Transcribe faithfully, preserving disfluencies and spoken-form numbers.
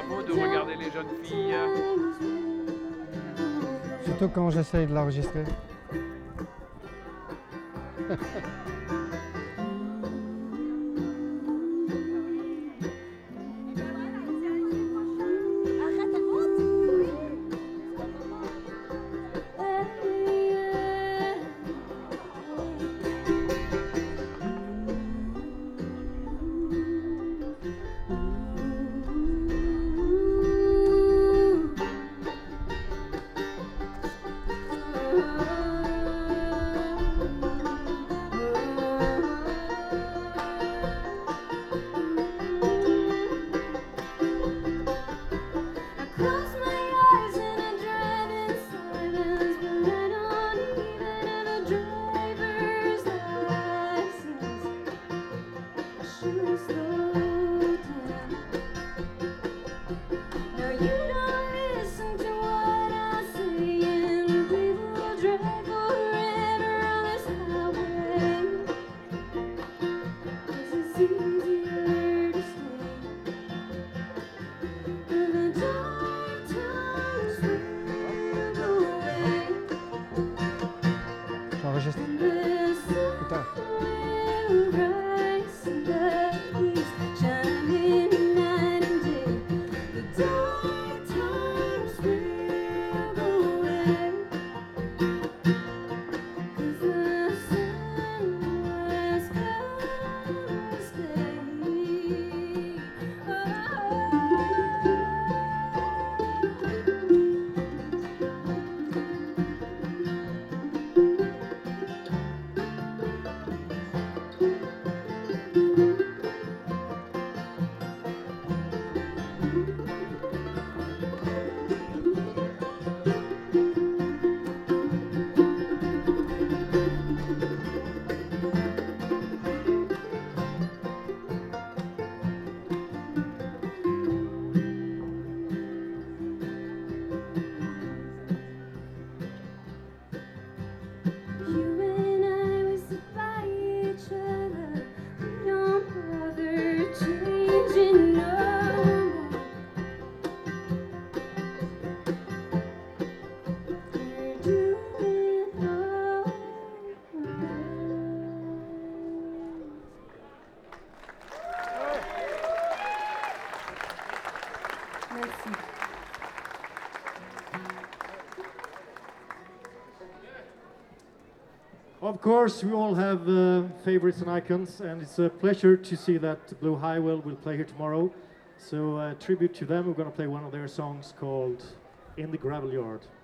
beau de regarder les jeunes filles. Surtout quand j'essaye de l'enregistrer. J'enregistre. Putain. Merci. Of course, we all have uh, favorites and icons, and it's a pleasure to see that Blue Highwell will play here tomorrow. So, uh, tribute to them, we're going to play one of their songs called In the Gravel Yard.